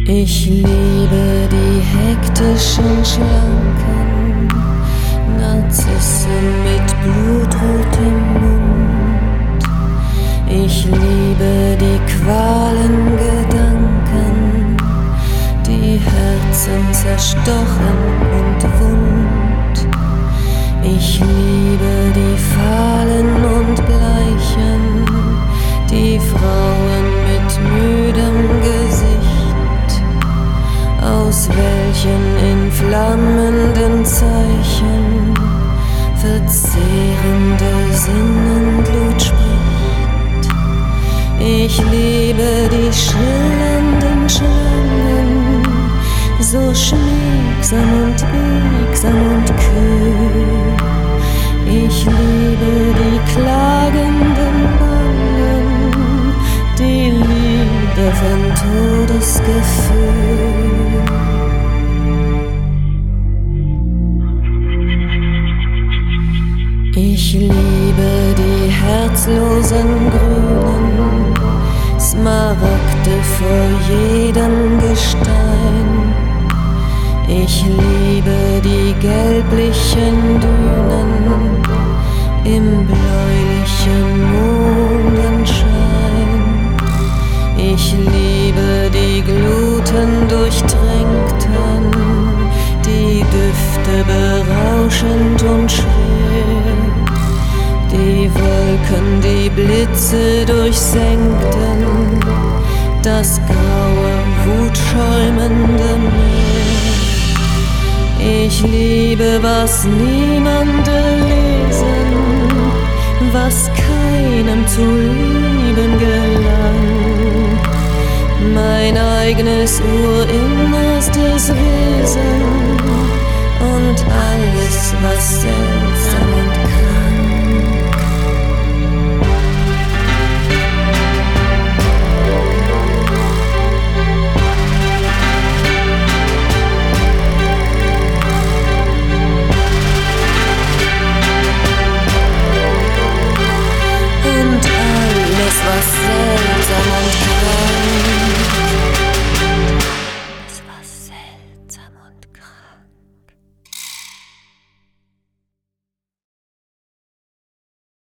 Ich liebe die hektischen Schlanken, Narzissen mit blutrotem Mund. Ich liebe die Qualengedanken, die Herzen zerstochen und wund. Ich liebe die Fahlen und Bleichen, die Frauen mit müdem Gesicht, aus welchen in flammenden Zeichen verzehrende Sinnenglut spricht. Ich liebe die schrillernden Schlangen, so schmiegsam und biegsam und kühl. Ich liebe die klagenden Bangen, die Liebe von Todesgefühl. Ich liebe die herzlosen Grünen, Smaragde vor jedem Gestein. Ich liebe die gelblichen Dünen im bläulichen Mondenschein. Ich liebe die glutendurchtränkten, die Düfte berauschend und schwer, die Wolken, die Blitze durchsenkten, das graue, wutschäumende Meer. Ich liebe, was niemande lesen, was keinem zu lieben gelang. Mein eigenes urinnerstes